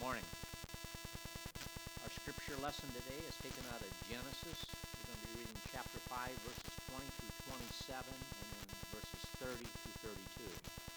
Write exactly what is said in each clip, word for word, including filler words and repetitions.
Morning. Our scripture lesson today is taken out of Genesis. We're going to be reading chapter five, verses twenty through twenty-seven, and then verses thirty through thirty-two.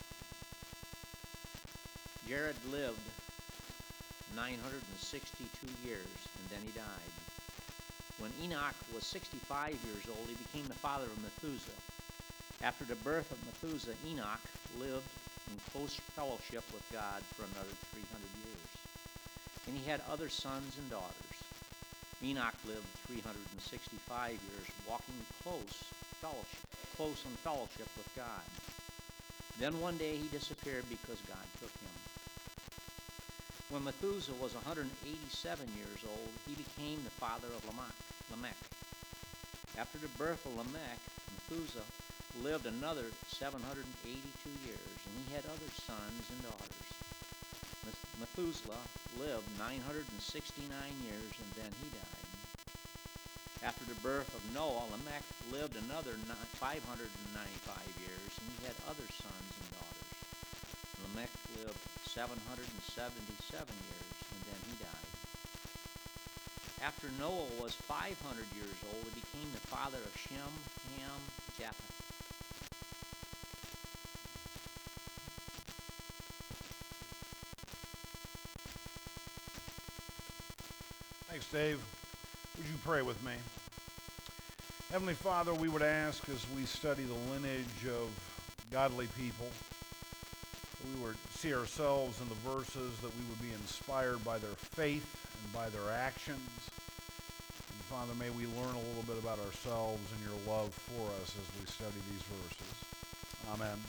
Jared lived nine hundred sixty-two years, and then he died. When Enoch was sixty-five years old, he became the father of Methuselah. After the birth of Methuselah, Enoch lived in close fellowship with God for another three hundred years. And he had other sons and daughters. Enoch lived three hundred sixty-five years, walking close fellowship, close in fellowship with God. Then one day he disappeared because God took him. When Methuselah was one hundred eighty-seven years old, he became the father of Lamech. Lamech. After the birth of Lamech, Methuselah lived another seven hundred eighty-two years, and he had other sons and daughters. Methuselah lived nine hundred sixty-nine years, and then he died. After the birth of Noah, Lamech lived another five hundred ninety-five years, and he had other sons and daughters. Lamech lived seven hundred seventy-seven years, and then he died. After Noah was five hundred years old, he became the father of Shem, Ham, Japheth. Thanks, Dave. Would you pray with me? Heavenly Father, we would ask as we study the lineage of godly people, we would see ourselves in the verses, that we would be inspired by their faith and by their actions. And Father, may we learn a little bit about ourselves and your love for us as we study these verses. Amen.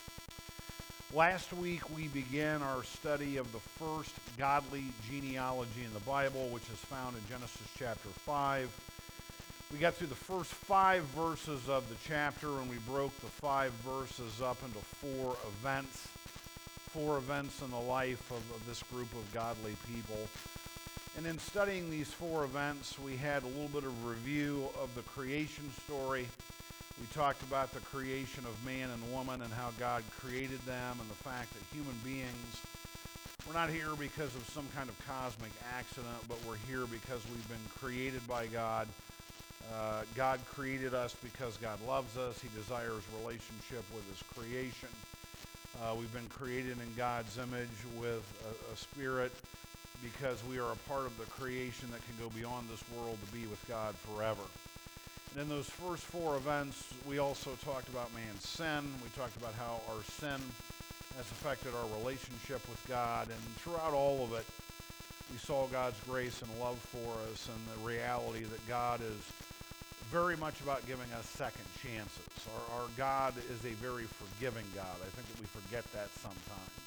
Last week we began our study of the first godly genealogy in the Bible, which is found in Genesis chapter five. We got through the first five verses of the chapter, and we broke the five verses up into four events, four events in the life of, of this group of godly people. And in studying these four events, we had a little bit of review of the creation story. We talked about the creation of man and woman and how God created them, and the fact that human beings, we're not here because of some kind of cosmic accident, but we're here because we've been created by God. Uh, God created us because God loves us. He desires relationship with his creation. Uh, we've been created in God's image with a, a spirit because we are a part of the creation that can go beyond this world to be with God forever. And in those first four events, we also talked about man's sin. We talked about how our sin has affected our relationship with God. And throughout all of it, we saw God's grace and love for us, and the reality that God is very much about giving us second chances. Our, our God is a very forgiving God. I think that we forget that sometimes.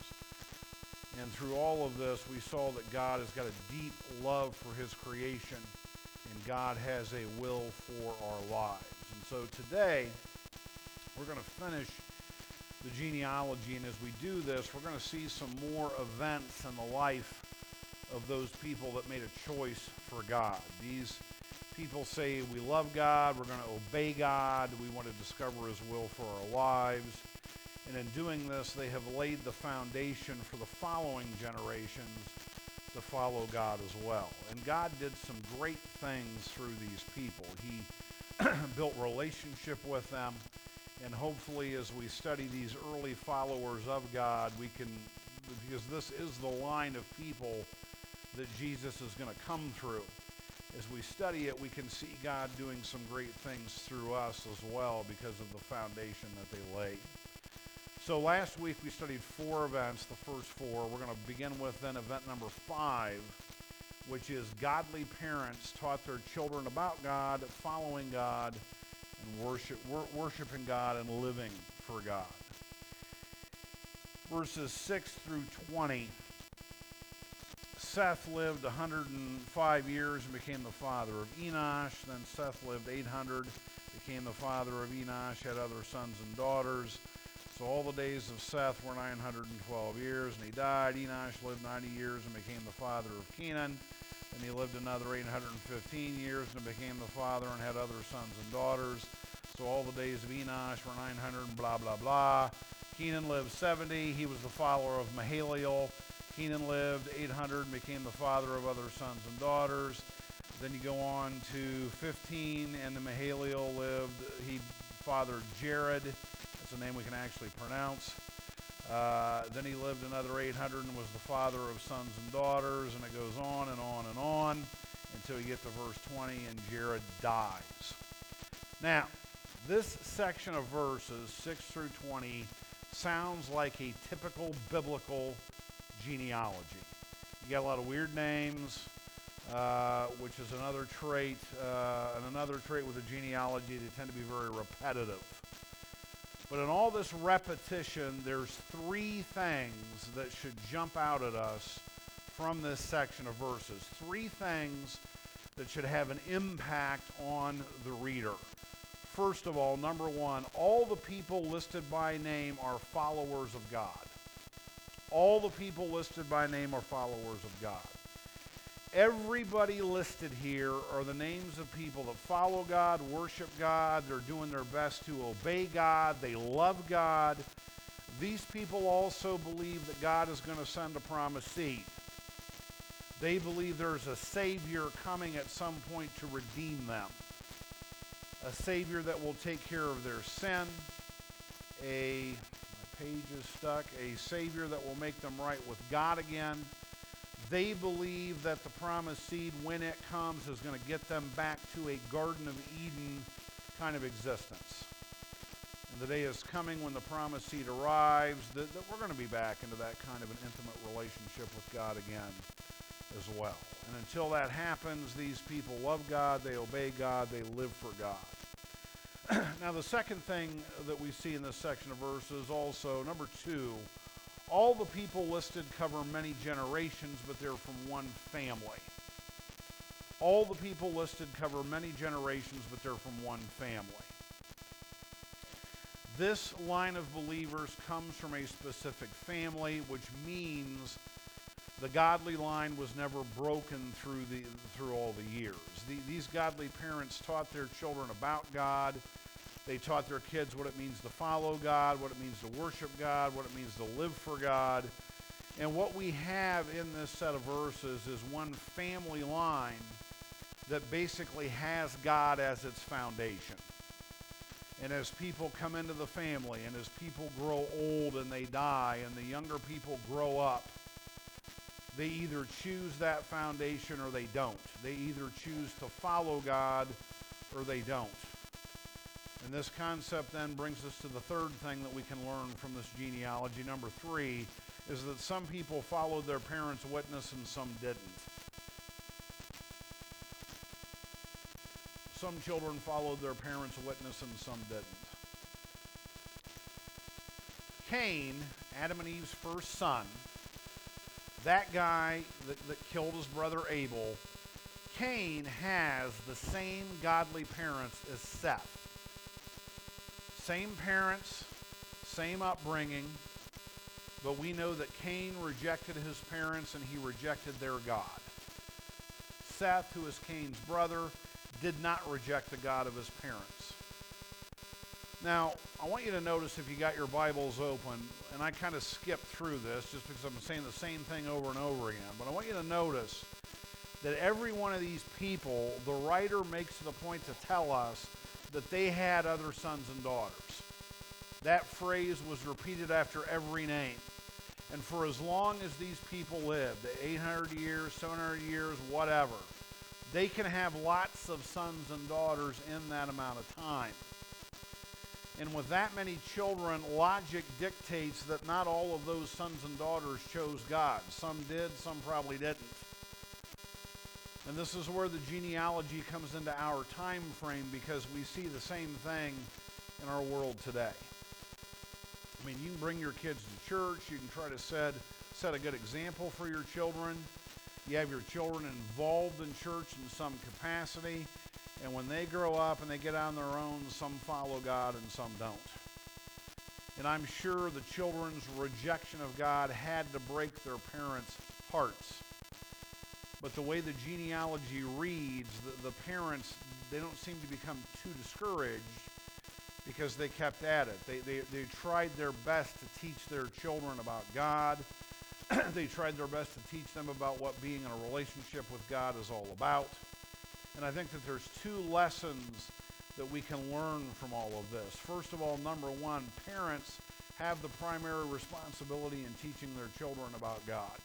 And through all of this, we saw that God has got a deep love for his creation, and God has a will for our lives. And so today, we're going to finish the genealogy, and as we do this, we're going to see some more events in the life of those people that made a choice for God. These people say, we love God, we're going to obey God, we want to discover his will for our lives. And in doing this, they have laid the foundation for the following generations to follow God as well. And God did some great things through these people. He built relationship with them, and hopefully as we study these early followers of God, we can, because this is the line of people that Jesus is going to come through. As we study it, we can see God doing some great things through us as well because of the foundation that they laid. So last week we studied four events, the first four. We're going to begin with then event number five, which is godly parents taught their children about God, following God, and worship, wor- worshiping God and living for God. Verses six through twenty. Seth lived one hundred five years and became the father of Enosh. Then Seth lived eight hundred, became the father of Enosh, had other sons and daughters. So all the days of Seth were nine hundred twelve years, and he died. Enosh lived ninety years and became the father of Kenan. And he lived another eight hundred fifteen years and became the father and had other sons and daughters. So all the days of Enosh were nine hundred and blah, blah, blah. Kenan lived seventy. He was the follower of Mahalalel. Kenan lived eight hundred and became the father of other sons and daughters. Then you go on to fifteen, and the Mahalalel lived. He fathered Jared. That's a name we can actually pronounce. Uh, then he lived another eight hundred and was the father of sons and daughters, and it goes on and on and on until you get to verse twenty, and Jared dies. Now, this section of verses, six through twenty, sounds like a typical biblical genealogy. You got a lot of weird names, uh, which is another trait, uh, and another trait with a genealogy, they tend to be very repetitive. But in all this repetition, there's three things that should jump out at us from this section of verses. Three things that should have an impact on the reader. First of all, number one, all the people listed by name are followers of God. All the people listed by name are followers of God. Everybody listed here are the names of people that follow God, worship God, they're doing their best to obey God, they love God. These people also believe that God is going to send a promised seed. They believe there's a Savior coming at some point to redeem them. A Savior that will take care of their sin. A, my page is stuck, a Savior that will make them right with God again. They believe that the promised seed, when it comes, is going to get them back to a Garden of Eden kind of existence. And the day is coming when the promised seed arrives that, that we're going to be back into that kind of an intimate relationship with God again as well. And until that happens, these people love God, they obey God, they live for God. Now, the second thing that we see in this section of verses also, number two, all the people listed cover many generations, but they're from one family. All the people listed cover many generations, but they're from one family. This line of believers comes from a specific family, which means the godly line was never broken through the through all the years. The, these godly parents taught their children about God. They taught their kids what it means to follow God, what it means to worship God, what it means to live for God. And what we have in this set of verses is one family line that basically has God as its foundation. And as people come into the family, and as people grow old and they die, and the younger people grow up, they either choose that foundation or they don't. They either choose to follow God or they don't. And this concept then brings us to the third thing that we can learn from this genealogy. Number three is that some people followed their parents' witness and some didn't. Some children followed their parents' witness and some didn't. Cain, Adam and Eve's first son, that guy that, that killed his brother Abel, Cain has the same godly parents as Seth. Same parents, same upbringing, but we know that Cain rejected his parents and he rejected their God. Seth, who is Cain's brother, did not reject the God of his parents. Now, I want you to notice, if you got your Bibles open, and I kind of skipped through this just because I'm saying the same thing over and over again, but I want you to notice that every one of these people, the writer makes it a point to tell us that they had other sons and daughters. That phrase was repeated after every name. And for as long as these people lived, eight hundred years, seven hundred years, whatever, they can have lots of sons and daughters in that amount of time. And with that many children, logic dictates that not all of those sons and daughters chose God. Some did, some probably didn't. And this is where the genealogy comes into our time frame, because we see the same thing in our world today. I mean, you can bring your kids to church. You can try to set, set a good example for your children. You have your children involved in church in some capacity. And when they grow up and they get on their own, some follow God and some don't. And I'm sure the children's rejection of God had to break their parents' hearts. But the way the genealogy reads, the, the parents, they don't seem to become too discouraged because they kept at it. They, they, they tried their best to teach their children about God. They tried their best to teach them about what being in a relationship with God is all about. And I think that there's two lessons that we can learn from all of this. First of all, number one, parents have the primary responsibility in teaching their children about God.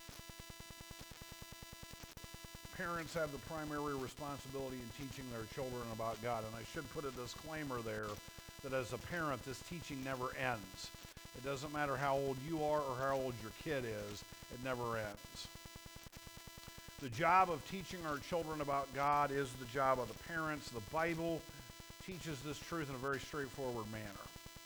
Parents have the primary responsibility in teaching their children about God. And I should put a disclaimer there that as a parent, this teaching never ends. It doesn't matter how old you are or how old your kid is, it never ends. The job of teaching our children about God is the job of the parents. The Bible teaches this truth in a very straightforward manner.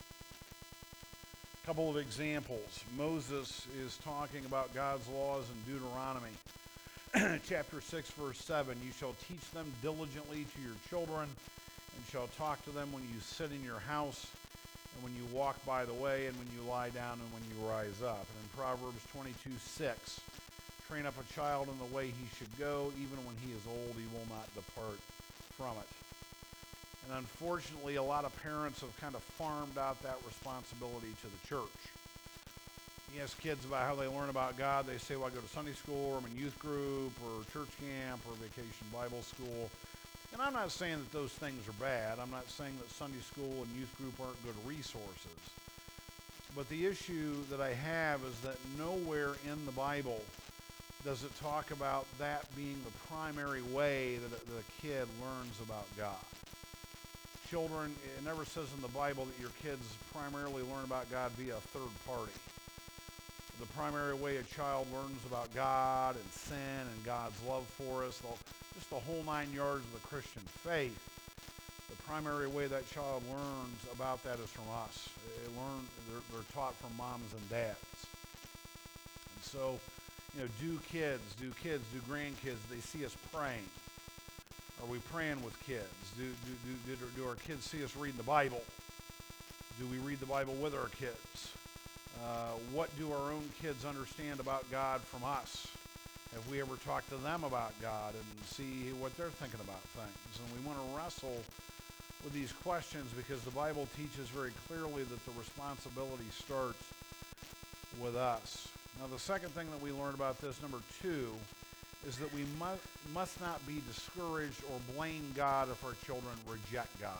A couple of examples. Moses is talking about God's laws in Deuteronomy. Chapter six, verse seven, you shall teach them diligently to your children, and shall talk to them when you sit in your house, and when you walk by the way, and when you lie down, and when you rise up. And in Proverbs twenty-two, six, train up a child in the way he should go, even when he is old, he will not depart from it. And unfortunately, a lot of parents have kind of farmed out that responsibility to the church. You ask kids about how they learn about God, they say, well, I go to Sunday school, or I'm in youth group, or church camp, or vacation Bible school. And I'm not saying that those things are bad. I'm not saying that Sunday school and youth group aren't good resources. But the issue that I have is that nowhere in the Bible does it talk about that being the primary way that a, that a kid learns about God. Children, it never says in the Bible that your kids primarily learn about God via a third party. The primary way a child learns about God and sin and God's love for us, the, just the whole nine yards of the Christian faith, the primary way that child learns about that is from us. They learn, they're, they're taught from moms and dads. And so, you know, do kids, do kids, do grandkids, they see us praying. Are we praying with kids? Do, do, do, do, do our kids see us reading the Bible? Do we read the Bible with our kids? Uh, what do our own kids understand about God from us? Have we ever talked to them about God and see what they're thinking about things? And we want to wrestle with these questions because the Bible teaches very clearly that the responsibility starts with us. Now, the second thing that we learn about this, number two, is that we must, must not be discouraged or blame God if our children reject God.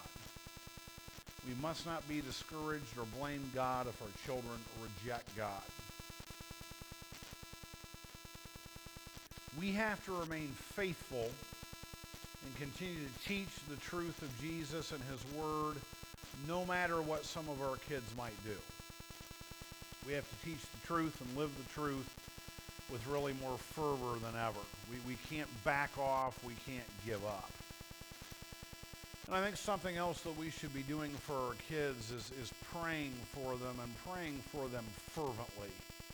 We must not be discouraged or blame God if our children reject God. We have to remain faithful and continue to teach the truth of Jesus and His Word, no matter what some of our kids might do. We have to teach the truth and live the truth with really more fervor than ever. We, we can't back off. We can't give up. And I think something else that we should be doing for our kids is, is praying for them and praying for them fervently.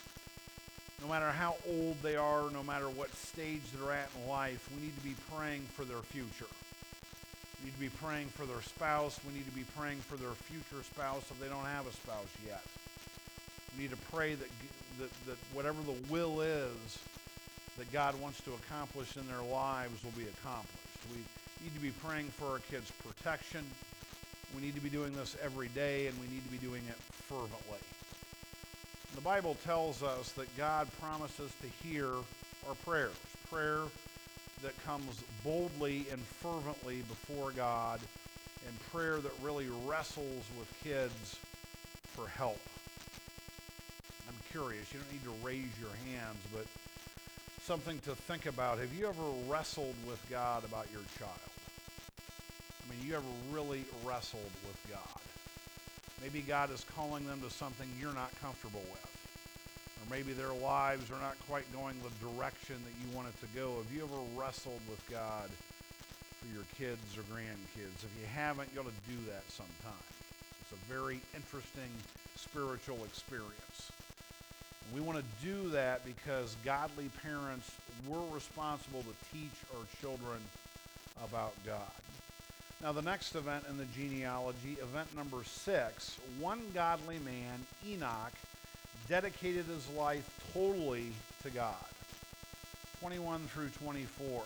No matter how old they are, no matter what stage they're at in life, we need to be praying for their future. We need to be praying for their spouse. We need to be praying for their future spouse if they don't have a spouse yet. We need to pray that, that, that whatever the will is that God wants to accomplish in their lives will be accomplished. We need to be praying for our kids' protection. We need to be doing this every day, and we need to be doing it fervently. The Bible tells us that God promises to hear our prayers, prayer that comes boldly and fervently before God, and prayer that really wrestles with kids for help. I'm curious, you don't need to raise your hands, but something to think about. Have you ever wrestled with God about your child? I mean, you ever really wrestled with God? Maybe God is calling them to something you're not comfortable with. Or maybe their lives are not quite going the direction that you want it to go. Have you ever wrestled with God for your kids or grandkids? If you haven't, you ought to do that sometime. It's a very interesting spiritual experience. And we want to do that because godly parents, we're responsible to teach our children about God. Now, the next event in the genealogy, event number six, one godly man, Enoch, dedicated his life totally to God. twenty-one through twenty-four.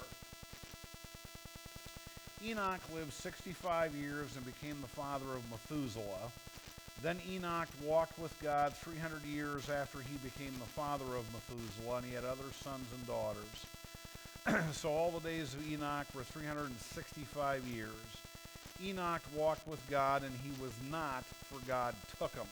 Enoch lived sixty-five years and became the father of Methuselah. Then Enoch walked with God three hundred years after he became the father of Methuselah, and he had other sons and daughters. So all the days of Enoch were three hundred sixty-five years. Enoch walked with God, and he was not, for God took him.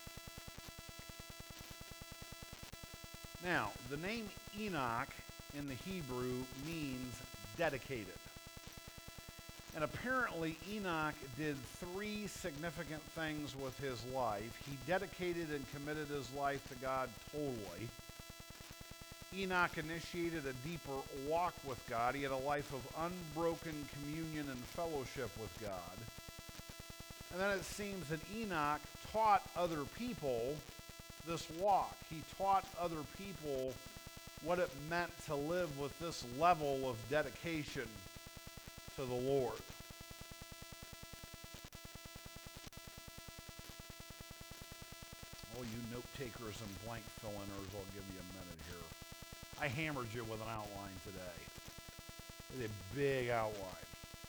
Now, the name Enoch in the Hebrew means dedicated. And apparently Enoch did three significant things with his life. He dedicated and committed his life to God totally. Enoch initiated a deeper walk with God. He had a life of unbroken communion and fellowship with God. And then it seems that Enoch taught other people this walk. He taught other people what it meant to live with this level of dedication to the Lord. All you note takers and blank fill-inners, I'll give you a minute here. I hammered you with an outline today. It's a big outline.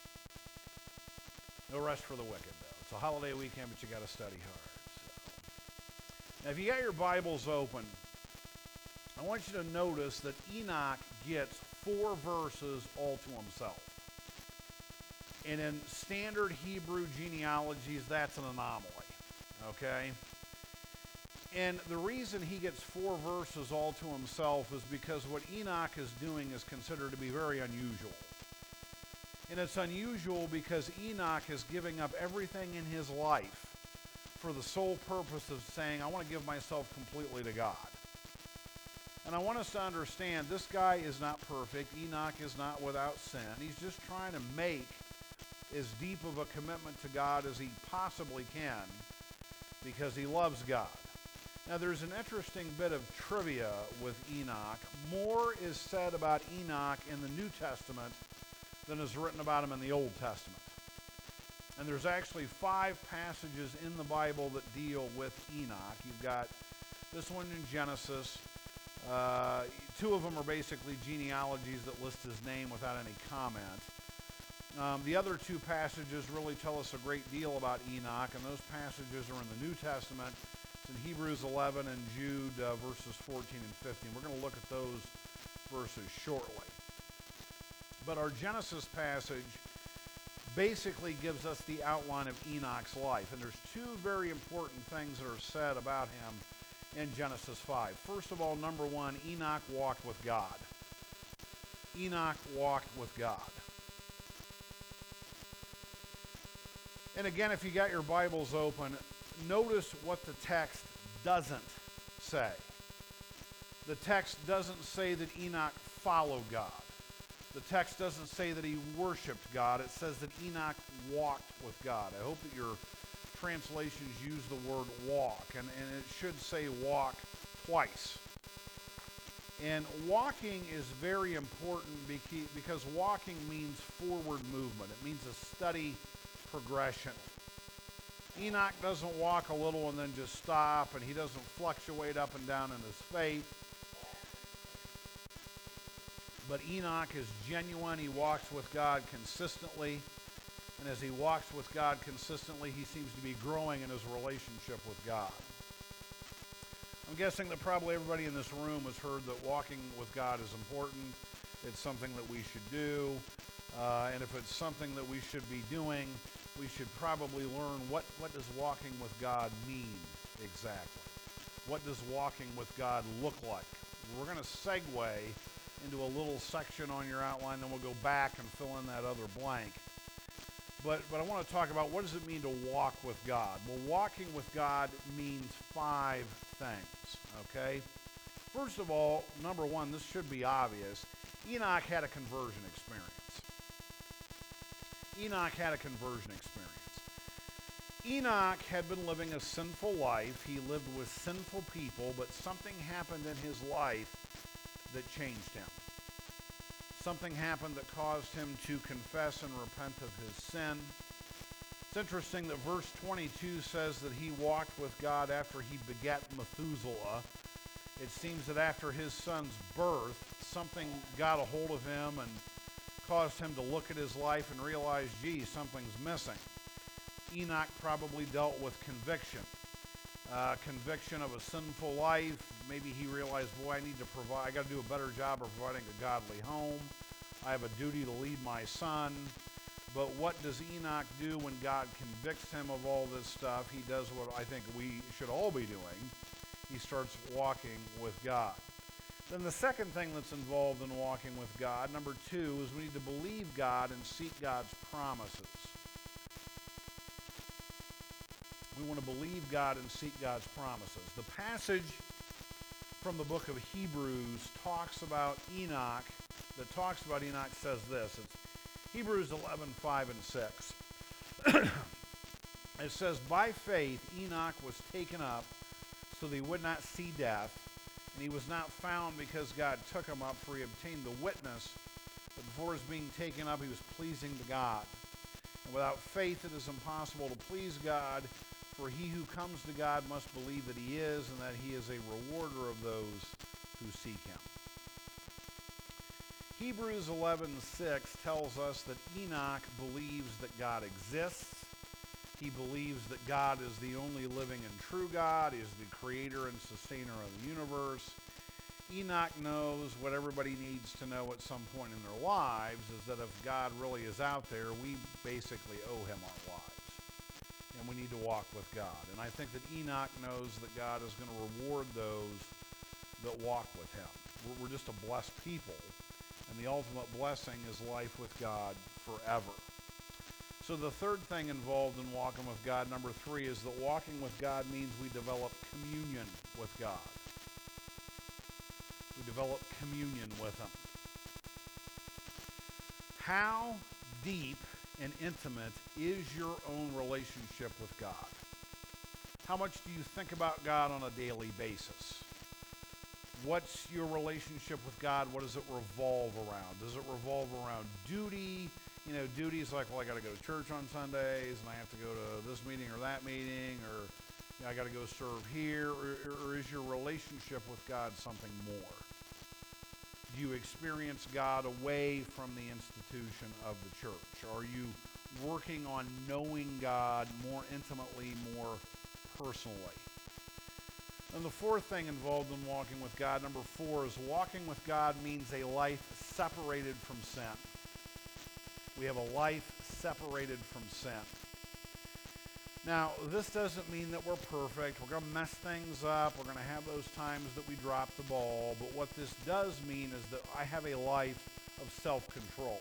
No rest for the wicked, though. It's a holiday weekend, but you got to study hard. So. Now, if you got your Bibles open, I want you to notice that Enoch gets four verses all to himself. And in standard Hebrew genealogies, that's an anomaly, okay? And the reason he gets four verses all to himself is because what Enoch is doing is considered to be very unusual. And it's unusual because Enoch is giving up everything in his life for the sole purpose of saying, I want to give myself completely to God. And I want us to understand, this guy is not perfect. Enoch is not without sin. He's just trying to make as deep of a commitment to God as he possibly can because he loves God. Now, there's an interesting bit of trivia with Enoch. More is said about Enoch in the New Testament than is written about him in the Old Testament. And there's actually five passages in the Bible that deal with Enoch. You've got this one in Genesis. Uh, two of them are basically genealogies that list his name without any comment. Um, the other two passages really tell us a great deal about Enoch, and those passages are in the New Testament. In Hebrews eleven and Jude uh, verses fourteen and fifteen. We're going to look at those verses shortly. But our Genesis passage basically gives us the outline of Enoch's life. And there's two very important things that are said about him in Genesis five. First of all, number one, Enoch walked with God. Enoch walked with God. And again, if you got your Bibles open, notice what the text doesn't say. The text doesn't say that Enoch followed God. The text doesn't say that he worshiped God. It says that Enoch walked with God. I hope that your translations use the word walk, and, and it should say walk twice. And walking is very important because walking means forward movement. It means a steady progression. Enoch doesn't walk a little and then just stop, and he doesn't fluctuate up and down in his faith. But Enoch is genuine. He walks with God consistently. And as he walks with God consistently, he seems to be growing in his relationship with God. I'm guessing that probably everybody in this room has heard that walking with God is important. It's something that we should do. Uh, and if it's something that we should be doing, we should probably learn what, what does walking with God mean exactly? What does walking with God look like? We're going to segue into a little section on your outline, then we'll go back and fill in that other blank. But, but I want to talk about what does it mean to walk with God? Well, walking with God means five things, okay? First of all, number one, this should be obvious. Enoch had a conversion experience. Enoch had a conversion experience. Enoch had been living a sinful life. He lived with sinful people, but something happened in his life that changed him. Something happened that caused him to confess and repent of his sin. It's interesting that verse twenty-two says that he walked with God after he begat Methuselah. It seems that after his son's birth, something got a hold of him and caused him to look at his life and realize, gee, something's missing. Enoch probably dealt with conviction. uh, conviction of a sinful life. Maybe he realized, boy, I need to provide, I got to do a better job of providing a godly home. I have a duty to lead my son. But what does Enoch do when God convicts him of all this stuff? He does what I think we should all be doing. He starts walking with God. Then the second thing that's involved in walking with God, number two, is we need to believe God and seek God's promises. We want to believe God and seek God's promises. The passage from the book of Hebrews talks about Enoch, that talks about Enoch says this. It's Hebrews eleven, five and six. It says, by faith Enoch was taken up so that he would not see death, and he was not found because God took him up, for he obtained the witness that before his being taken up he was pleasing to God. And without faith it is impossible to please God, for he who comes to God must believe that he is, and that he is a rewarder of those who seek him. Hebrews eleven six tells us that Enoch believes that God exists. He believes that God is the only living and true God. He is the creator and sustainer of the universe. Enoch knows what everybody needs to know at some point in their lives, is that if God really is out there, we basically owe him our lives. And we need to walk with God. And I think that Enoch knows that God is going to reward those that walk with him. We're, we're just a blessed people. And the ultimate blessing is life with God forever. So the third thing involved in walking with God, number three, is that walking with God means we develop communion with God. We develop communion with him. How deep and intimate is your own relationship with God? How much do you think about God on a daily basis? What's your relationship with God? What does it revolve around? Does it revolve around duty? You know, duty is like, well, I got to go to church on Sundays, and I have to go to this meeting or that meeting, or you know, I got to go serve here, or, or is your relationship with God something more? Do you experience God away from the institution of the church? Are you working on knowing God more intimately, more personally? And the fourth thing involved in walking with God, number four, is walking with God means a life separated from sin. We have a life separated from sin. Now, this doesn't mean that we're perfect. We're going to mess things up. We're going to have those times that we drop the ball. But what this does mean is that I have a life of self-control.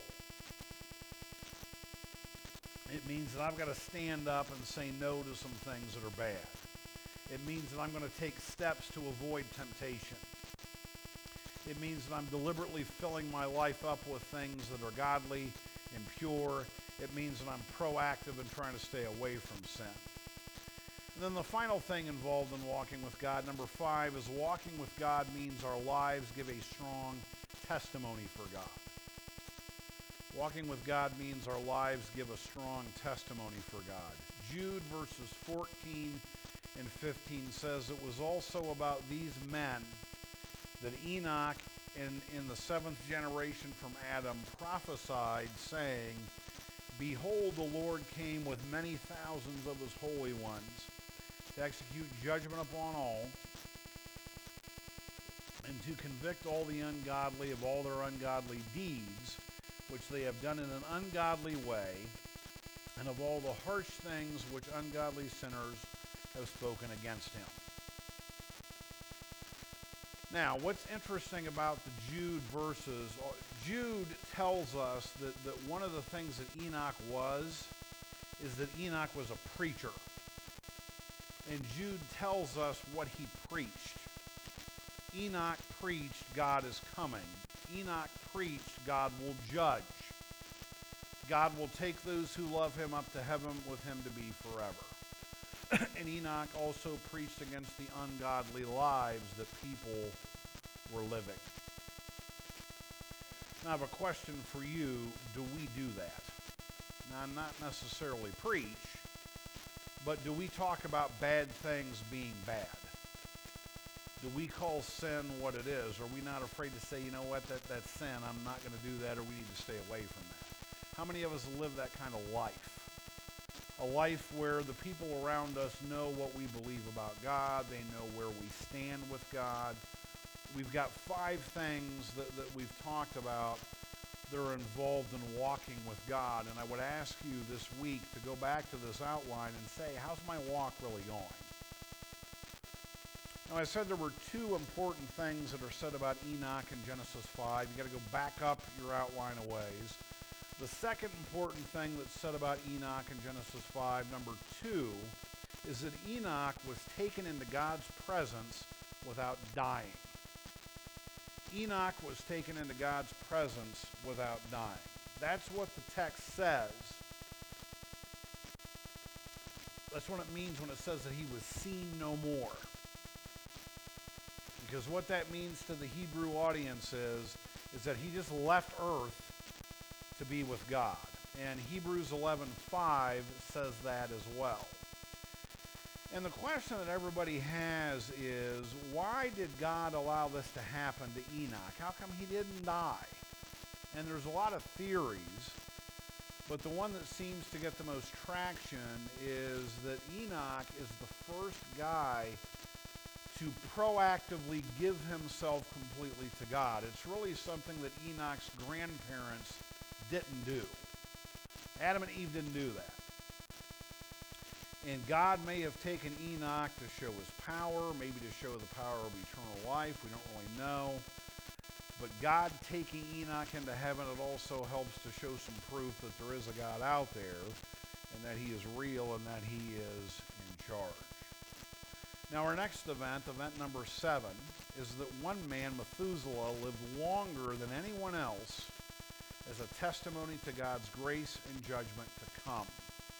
It means that I've got to stand up and say no to some things that are bad. It means that I'm going to take steps to avoid temptation. It means that I'm deliberately filling my life up with things that are godly and pure. It means that I'm proactive in trying to stay away from sin. And then the final thing involved in walking with God, number five, is walking with God means our lives give a strong testimony for God. Walking with God means our lives give a strong testimony for God. Jude verses fourteen and fifteen says, it was also about these men that Enoch in, in the seventh generation from Adam prophesied, saying, behold, the Lord came with many thousands of his holy ones to execute judgment upon all, and to convict all the ungodly of all their ungodly deeds, which they have done in an ungodly way, and of all the harsh things which ungodly sinners have spoken against him. Now, what's interesting about the Jude verses, Jude tells us that, that one of the things that Enoch was, is that Enoch was a preacher. And Jude tells us what he preached. Enoch preached God is coming. Enoch preached God will judge. God will take those who love him up to heaven with him to be forever. And Enoch also preached against the ungodly lives that people were living. Now I have a question for you. Do we do that? Now, not necessarily preach, but do we talk about bad things being bad? Do we call sin what it is? Are we not afraid to say, you know what, that, that's sin, I'm not going to do that, or we need to stay away from that? How many of us live that kind of life? a life where the people around us know what we believe about God. They know where we stand with God. We've got five things that, that we've talked about that are involved in walking with God. And I would ask you this week to go back to this outline and say, how's my walk really going? Now, I said there were two important things that are said about Enoch in Genesis five. You've got to go back up your outline a ways. The second important thing that's said about Enoch in Genesis five, number two, is that Enoch was taken into God's presence without dying. Enoch was taken into God's presence without dying. That's what the text says. That's what it means when it says that he was seen no more. Because what that means to the Hebrew audience is, is that he just left earth to be with God. And Hebrews eleven five says that as well. And the question that everybody has is, why did God allow this to happen to Enoch? How come he didn't die? And there's a lot of theories, but the one that seems to get the most traction is that Enoch is the first guy to proactively give himself completely to God. It's really something that Enoch's grandparents didn't do. Adam and Eve didn't do that. And God may have taken Enoch to show his power, maybe to show the power of eternal life. We don't really know. But God taking Enoch into heaven, it also helps to show some proof that there is a God out there and that he is real and that he is in charge. Now our next event, event number seven, is that one man, Methuselah, lived longer than anyone else as a testimony to God's grace and judgment to come.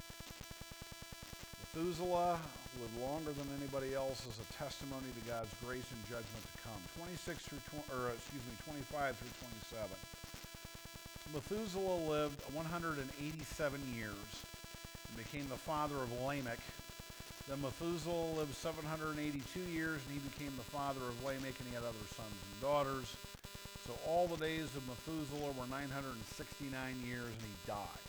Methuselah lived longer than anybody else as a testimony to God's grace and judgment to come. twenty-six through twenty, or excuse me, twenty-five through twenty-seven. Methuselah lived one hundred eighty-seven years and became the father of Lamech. Then Methuselah lived seven hundred eighty-two years, and he became the father of Lamech, and he had other sons and daughters. So all the days of Methuselah were nine hundred sixty-nine years, and he died.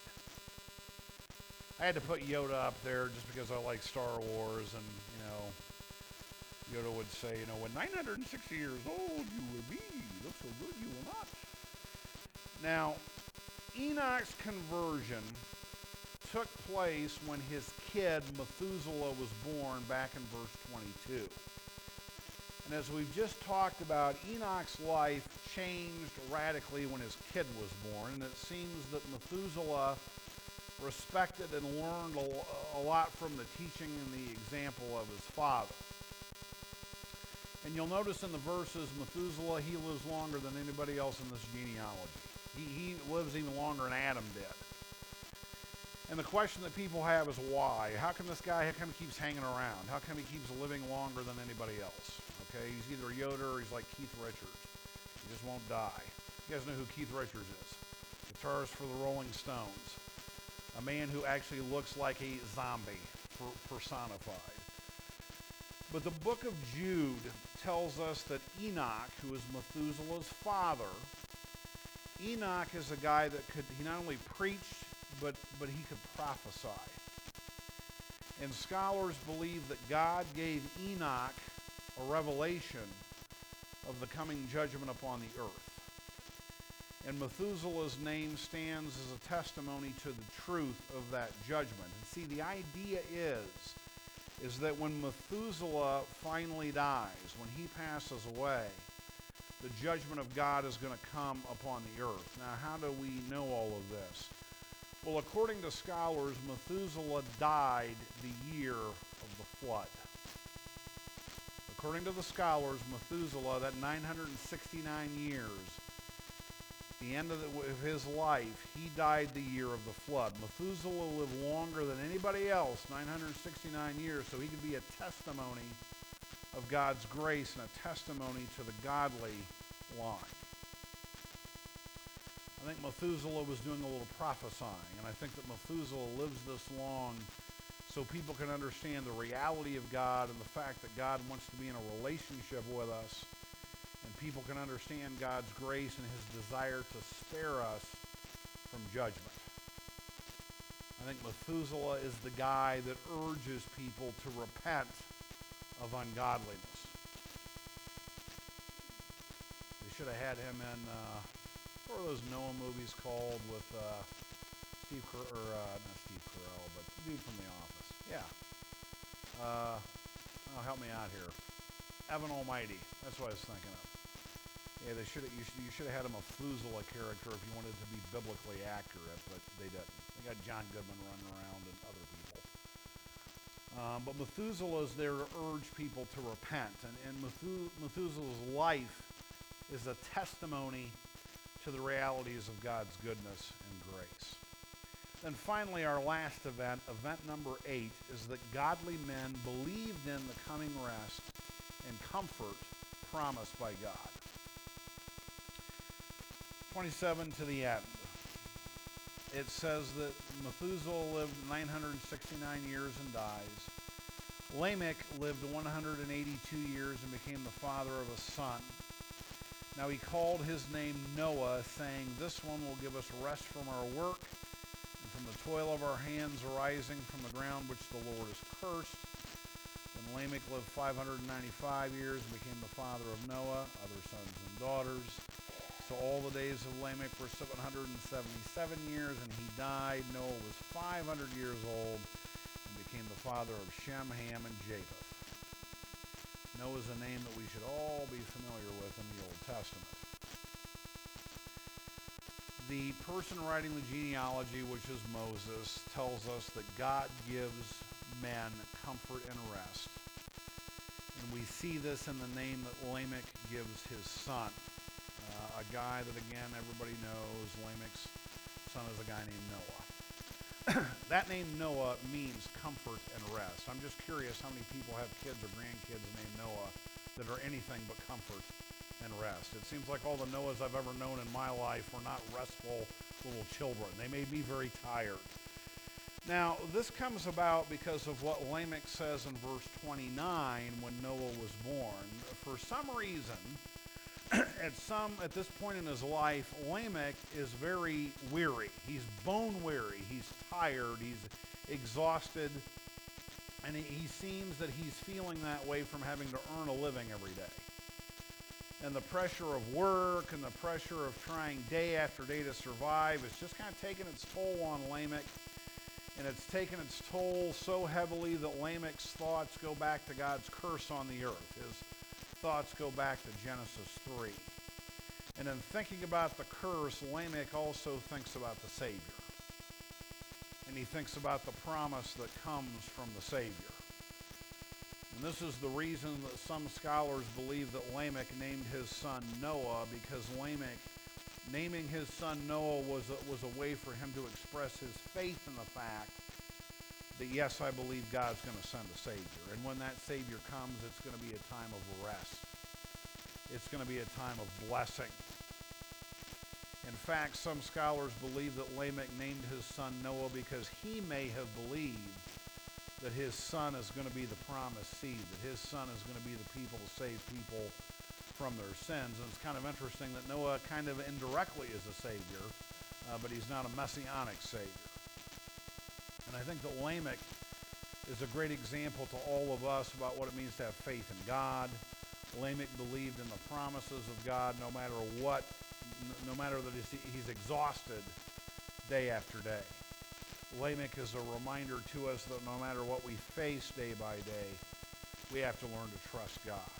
I had to put Yoda up there just because I like Star Wars, and, you know, Yoda would say, you know, when nine hundred sixty years old you will be, look so good you will not. Now, Enoch's conversion took place when his kid Methuselah was born back in verse twenty-two. And as we've just talked about, Enoch's life changed radically when his kid was born, and it seems that Methuselah respected and learned a, a lot from the teaching and the example of his father. And you'll notice in the verses, Methuselah, he lives longer than anybody else in this genealogy. He, he lives even longer than Adam did. And the question that people have is why? How come this guy, how come he keeps hanging around? How come he keeps living longer than anybody else? Okay, he's either Yoda or he's like Keith Richards. He just won't die. You guys know who Keith Richards is? Guitarist for the Rolling Stones. A man who actually looks like a zombie per personified. But the book of Jude tells us that Enoch, who is Methuselah's father, Enoch is a guy that could, he not only preached, but, but he could prophesy. And scholars believe that God gave Enoch a revelation of the coming judgment upon the earth. And Methuselah's name stands as a testimony to the truth of that judgment. And see, the idea is, is that when Methuselah finally dies, when he passes away, the judgment of God is going to come upon the earth. Now, how do we know all of this? Well, according to scholars, Methuselah died the year of the flood. According to the scholars, Methuselah, that nine hundred sixty-nine years, the end of, the, of his life, he died the year of the flood. Methuselah lived longer than anybody else, nine hundred sixty-nine years, so he could be a testimony of God's grace and a testimony to the godly line. I think Methuselah was doing a little prophesying, and I think that Methuselah lives this long so people can understand the reality of God and the fact that God wants to be in a relationship with us, and people can understand God's grace and his desire to spare us from judgment. I I think Methuselah is the guy that urges people to repent of ungodliness. They should have had him in, uh, what are those Noah movies called with uh, Steve Car- or uh, not Steve Carell, but the dude from The Office. Yeah. Uh, oh, help me out here. Evan Almighty. That's what I was thinking of. Yeah, they should. You should. You should have had a Methuselah character if you wanted to be biblically accurate, but they didn't. They got John Goodman running around and other people. Um, but Methuselah is there to urge people to repent, and, and Methu- Methuselah's life is a testimony to the realities of God's goodness and grace. Then finally, our last event, event number eight, is that godly men believed in the coming rest and comfort promised by God. twenty-seven to the end. It says that Methuselah lived nine hundred sixty-nine years and dies. Lamech lived one hundred eighty-two years and became the father of a son. Now he called his name Noah, saying, "This one will give us rest from our work and from the toil of our hands arising from the ground which the Lord has cursed." Then Lamech lived five hundred ninety-five years and became the father of Noah, other sons and daughters. So all the days of Lamech were seven hundred seventy-seven years, and he died. Noah was five hundred years old and became the father of Shem, Ham, and Japheth. Noah is a name that we should all be familiar with in the Old Testament. The person writing the genealogy, which is Moses, tells us that God gives men comfort and rest. And we see this in the name that Lamech gives his son. Uh, a guy that, again, everybody knows. Lamech's son is a guy named Noah. That name Noah means comfort and rest. I'm just curious how many people have kids or grandkids named Noah that are anything but comfort and rest. It seems like all the Noahs I've ever known in my life were not restful little children. They made me very tired. Now, this comes about because of what Lamech says in verse twenty-nine when Noah was born. For some reason, at some at this point in his life, Lamech is very weary. He's bone weary. He's tired. He's exhausted. And he, he seems that he's feeling that way from having to earn a living every day. And the pressure of work and the pressure of trying day after day to survive is just kind of taking its toll on Lamech. And it's taken its toll so heavily that Lamech's thoughts go back to God's curse on the earth. His thoughts go back to Genesis three. And in thinking about the curse, Lamech also thinks about the Savior. And he thinks about the promise that comes from the Savior. And this is the reason that some scholars believe that Lamech named his son Noah, because Lamech naming his son Noah was a, was a way for him to express his faith in the fact that, yes, I believe God's going to send a Savior. And when that Savior comes, it's going to be a time of rest. It's going to be a time of blessing. In fact, some scholars believe that Lamech named his son Noah because he may have believed that his son is going to be the promised seed, that his son is going to be the people to save people from their sins. And it's kind of interesting that Noah kind of indirectly is a savior, uh, but he's not a messianic savior. And I think that Lamech is a great example to all of us about what it means to have faith in God. Lamech believed in the promises of God no matter what, no matter that he's exhausted day after day. Lamech is a reminder to us that no matter what we face day by day, we have to learn to trust God.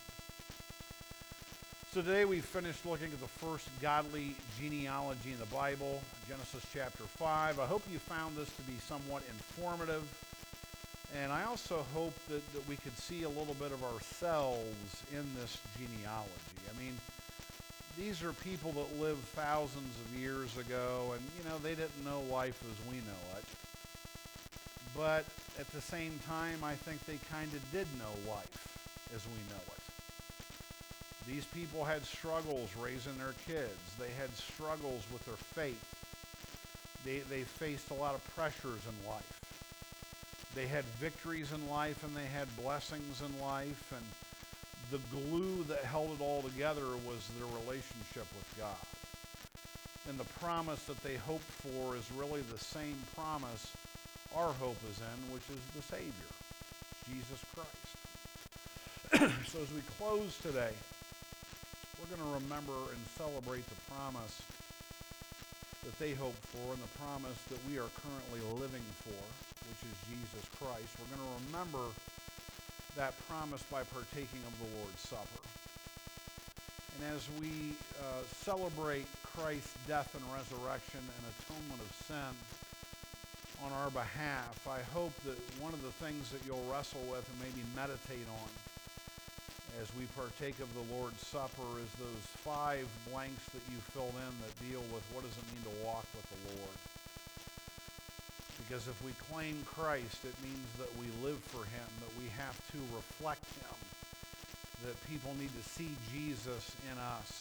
So today we finished looking at the first godly genealogy in the Bible, Genesis chapter five. I hope you found this to be somewhat informative. And I also hope that, that we could see a little bit of ourselves in this genealogy. I mean, these are people that lived thousands of years ago, and, you know, they didn't know life as we know it. But at the same time, I think they kind of did know life as we know it. These people had struggles raising their kids. They had struggles with their faith. They, they faced a lot of pressures in life. They had victories in life, and they had blessings in life, and the glue that held it all together was their relationship with God. And the promise that they hoped for is really the same promise our hope is in, which is the Savior, Jesus Christ. So as we close today, we're going to remember and celebrate the promise that they hope for and the promise that we are currently living for, which is Jesus Christ. We're going to remember that promise by partaking of the Lord's Supper. And as we uh, celebrate Christ's death and resurrection and atonement of sin on our behalf, I hope that one of the things that you'll wrestle with and maybe meditate on as we partake of the Lord's Supper is those five blanks that you filled in that deal with what does it mean to walk with the Lord. Because if we claim Christ, it means that we live for him, that we have to reflect him, that people need to see Jesus in us.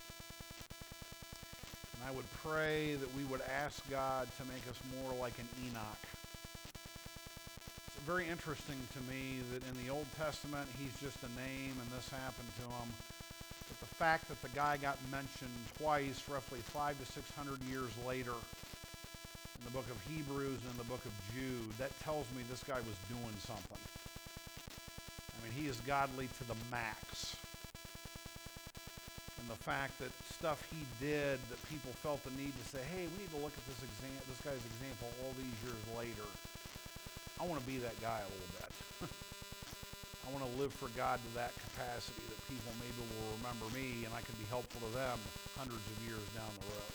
And I would pray that we would ask God to make us more like an Enoch. It's very interesting to me that in the Old Testament, he's just a name and this happened to him. But the fact that the guy got mentioned twice, roughly five to six hundred years later, in the book of Hebrews and in the book of Jude, that tells me this guy was doing something. I mean, he is godly to the max. And the fact that stuff he did that people felt the need to say, hey, we need to look at this exam- this guy's example all these years later. I want to be that guy a little bit. I want to live for God to that capacity that people maybe will remember me and I can be helpful to them hundreds of years down the road.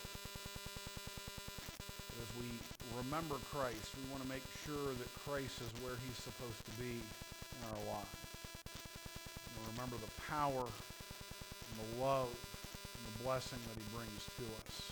As we remember Christ, we want to make sure that Christ is where he's supposed to be in our lives. And remember the power and the love and the blessing that he brings to us.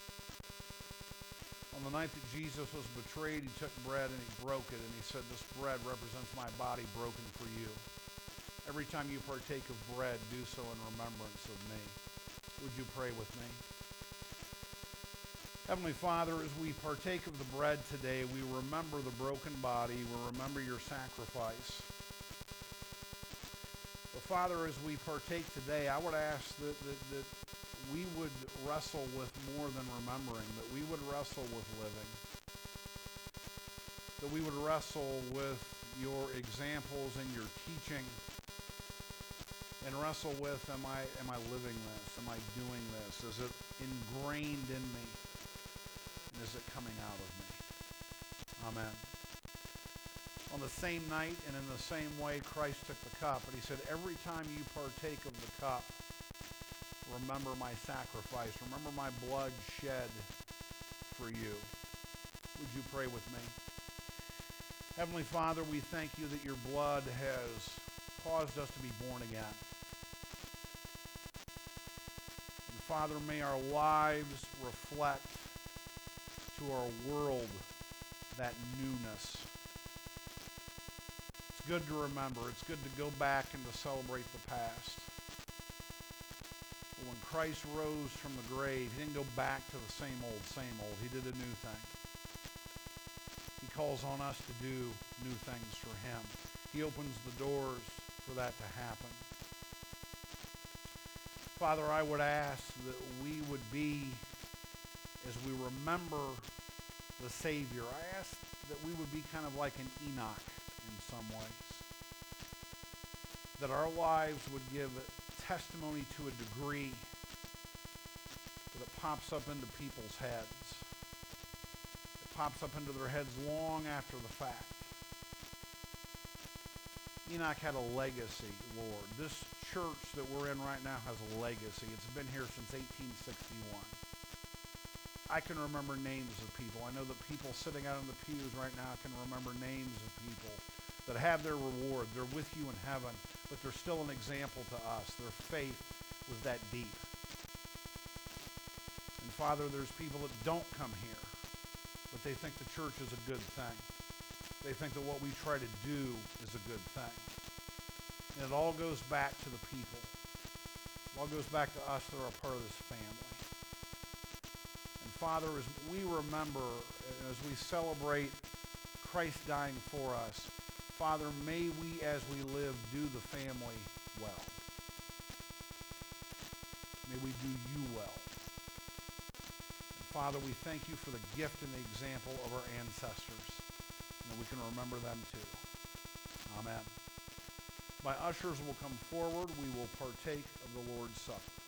On the night that Jesus was betrayed, he took bread and he broke it, and he said, this bread represents my body broken for you. Every time you partake of bread, do so in remembrance of me. Would you pray with me? Heavenly Father, as we partake of the bread today, we remember the broken body, we remember your sacrifice. But Father, as we partake today, I would ask that, that, that we would wrestle with more than remembering, that we would wrestle with living, that we would wrestle with your examples and your teaching, and wrestle with, am I, am I living this? Am I doing this? Is it ingrained in me? And is it coming out of me? Amen. On the same night and in the same way, Christ took the cup, and he said, every time you partake of the cup, remember my sacrifice. Remember my blood shed for you. Would you pray with me? Heavenly Father, we thank you that your blood has caused us to be born again. And Father, may our lives reflect to our world that newness. It's good to remember. It's good to go back and to celebrate the past. When Christ rose from the grave, he didn't go back to the same old, same old. He did a new thing. He calls on us to do new things for him. He opens the doors for that to happen. Father, I would ask that we would be, as we remember the Savior, I ask that we would be kind of like an Enoch in some ways. That our lives would give testimony to a degree that it pops up into people's heads. It pops up into their heads long after the fact. Enoch had a legacy, Lord. This church that we're in right now has a legacy. It's been here since eighteen sixty-one. I can remember names of people. I know that people sitting out in the pews right now can remember names of people that have their reward. They're with you in heaven, but they're still an example to us. Their faith was that deep. And Father, there's people that don't come here, but they think the church is a good thing. They think that what we try to do is a good thing. And it all goes back to the people. It all goes back to us that are a part of this family. And Father, as we remember, as we celebrate Christ dying for us, Father, may we, as we live, do the family well. May we do you well. And Father, we thank you for the gift and the example of our ancestors. And and we can remember them too. Amen. My ushers will come forward. We will partake of the Lord's Supper.